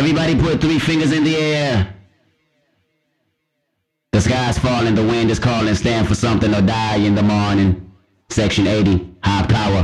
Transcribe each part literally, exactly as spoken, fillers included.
Everybody put three fingers in the air. The sky's falling, the wind is calling. Stand for something or die in the morning. Section eighty, high power.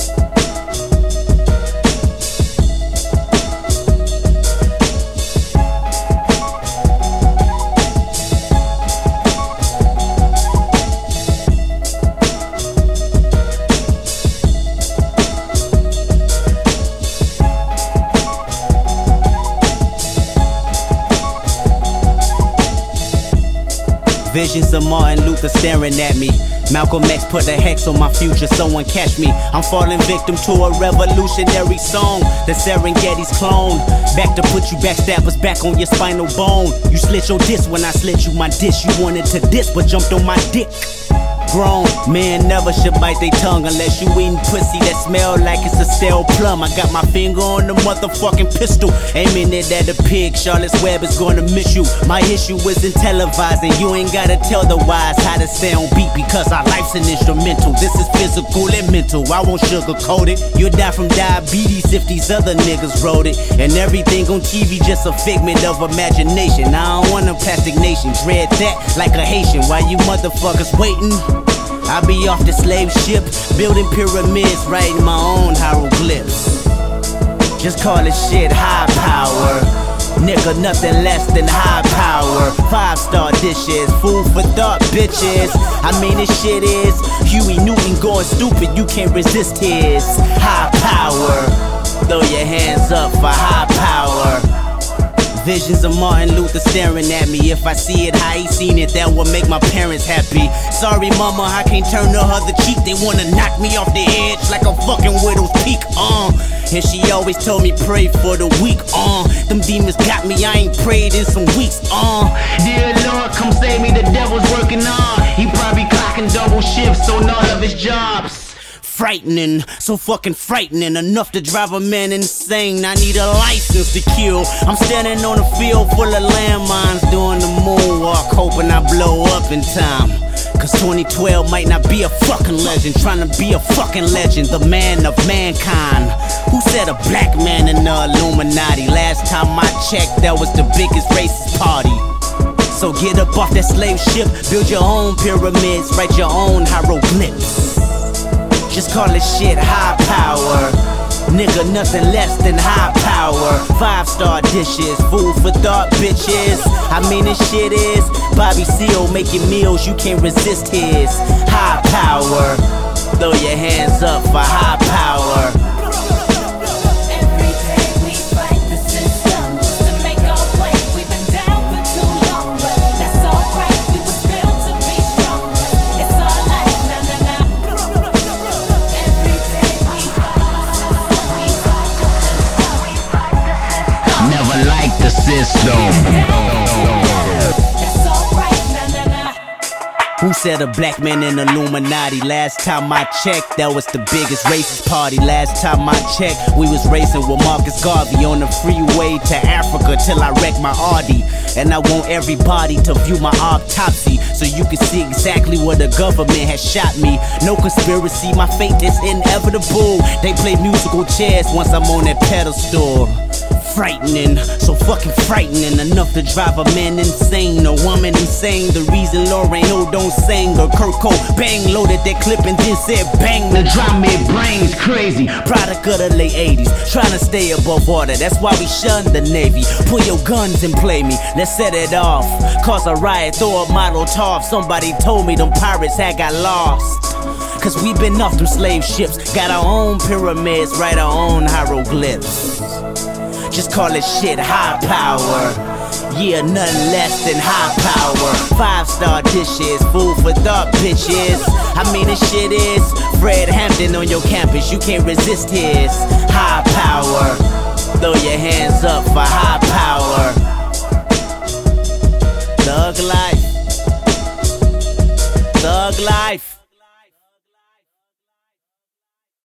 Visions of Martin Luther staring at me. Malcolm X put a hex on my future, someone catch me. I'm falling victim to a revolutionary song. The Serengeti's clone. Back to put you backstabbers back on your spinal bone. You slit your disc when I slit you my dish. You wanted to diss but jumped on my dick. Grown man never should bite their tongue unless you eating pussy that smell like it's a stale plum. I got my finger on the motherfucking pistol, aiming it at a pig. Charlotte's Web is gonna miss you. My issue isn't televised, and you ain't gotta tell the wise how to stay on beat because our life's an instrumental. This is physical and mental, I won't sugarcoat it. You'll die from diabetes if these other niggas wrote it. And everything on T V just a figment of imagination. I don't want a plastic nation, dread that like a Haitian. While you motherfuckers waiting, I be off the slave ship, building pyramids, writing my own hieroglyphs. Just call it shit high power. Nigga, nothing less than high power. Five star dishes, food for thought, bitches. I mean, this shit is Huey Newton going stupid, you can't resist his high power. Throw your hands up for high power. Visions of Martin Luther staring at me. If I see it how he seen it, that will make my parents happy. Sorry mama, I can't turn the other cheek. They wanna knock me off the edge like a fucking widow's peak, uh And she always told me pray for the weak, uh Them demons got me, I ain't prayed in some weeks, uh Dear Lord, come save me, the devil's working on. He probably clocking double shifts on all of his jobs. Frightening, so fucking frightening, enough to drive a man insane. I need a license to kill. I'm standing on a field full of landmines, doing the moonwalk, hoping I blow up in time. Cause twenty twelve might not be a fucking legend, trying to be a fucking legend, the man of mankind. Who said a black man in the Illuminati? Last time I checked, that was the biggest racist party. So get up off that slave ship, build your own pyramids, write your own hieroglyphs. Just call it shit high power. Nigga, nothing less than high power. Five star dishes, food for thought, bitches. I mean, this shit is Bobby Seale making meals, you can't resist his high power. Throw your hands up for high power. The system. Who said a black man in Illuminati? Last time I checked, that was the biggest racist party. Last time I checked, we was racing with Marcus Garvey on the freeway to Africa till I wrecked my Audi. And I want everybody to view my autopsy so you can see exactly where the government has shot me. No conspiracy, my fate is inevitable. They play musical chairs once I'm on that pedestal. Frightening, so fucking frightening, enough to drive a man insane, a woman insane. The reason Lorraine don't sing, or Kurt Cobain loaded that clip and then said bang. The drama it brains crazy, product of the late eighties, trying to stay above water, that's why we shun the Navy. Pull your guns and play me, let's set it off. Cause a riot, throw a model top. Somebody told me them pirates had got lost. Cause we been off them slave ships, got our own pyramids, write our own hieroglyphs. Just call it shit high power. Yeah, nothing less than high power. Five star dishes, food for thought, bitches. I mean, this shit is Fred Hampton on your campus, you can't resist his high power. Throw your hands up for high power. Thug life. Thug life.